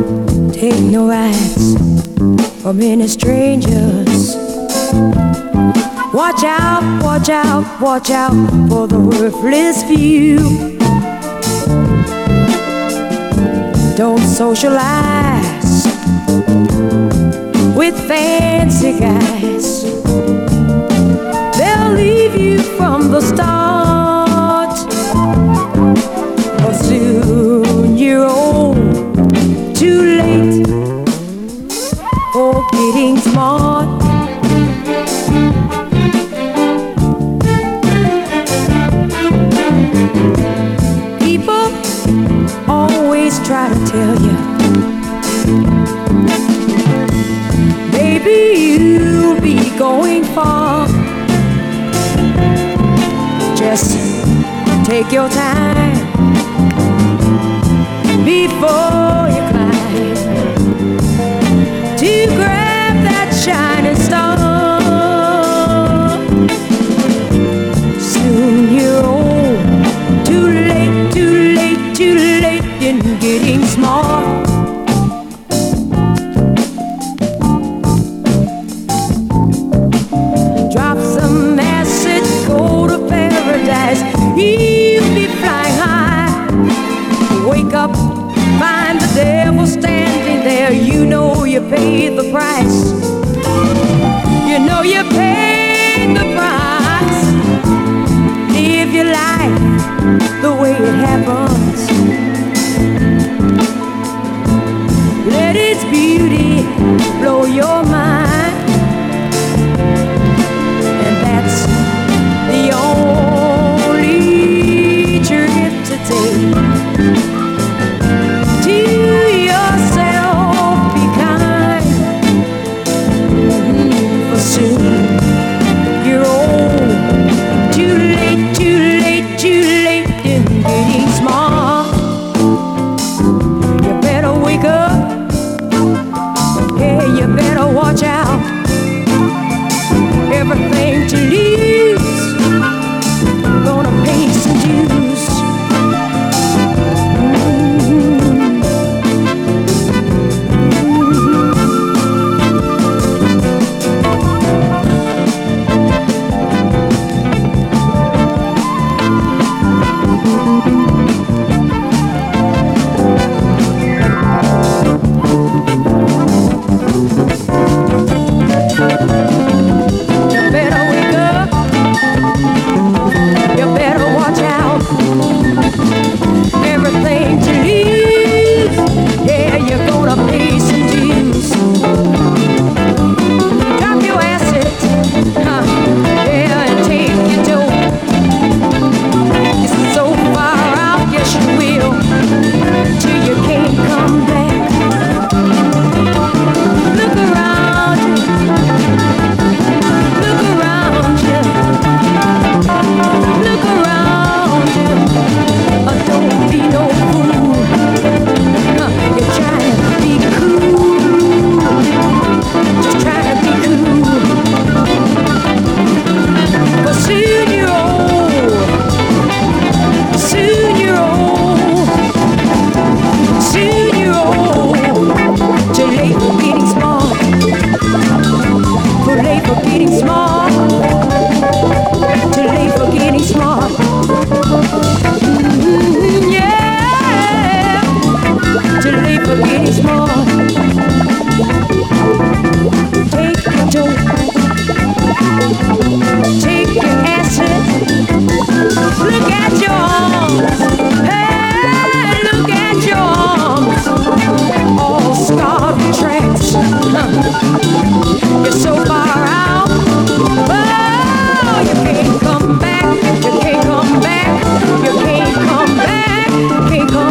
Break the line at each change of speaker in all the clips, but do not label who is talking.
Take no rides from any strangers. Watch out, watch out, watch out for the worthless few. Don't socialize with fancy guys. They'll leave you from the start. But soon you're old, too late for getting smart. People always try to tell you, baby, you'll be going far. Just take your time before you climb to grab that shining star. Soon you're old, too late, too late, too late in getting smart. Drop some acid, go to paradise. You'll be flying high. Wake up, find the devil standing there. You know you paid the price. You know you paid the price. Live your life the way it happens. Let its beauty blow your mind. And that's the only trip to take. To yourself, be kind. For soon you're old, too late, too late, too late in getting smart. You better wake up, yeah, you better watch out. Everything to lose, gonna pay some dues.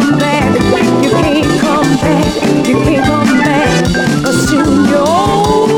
You can't come back, soon you're old.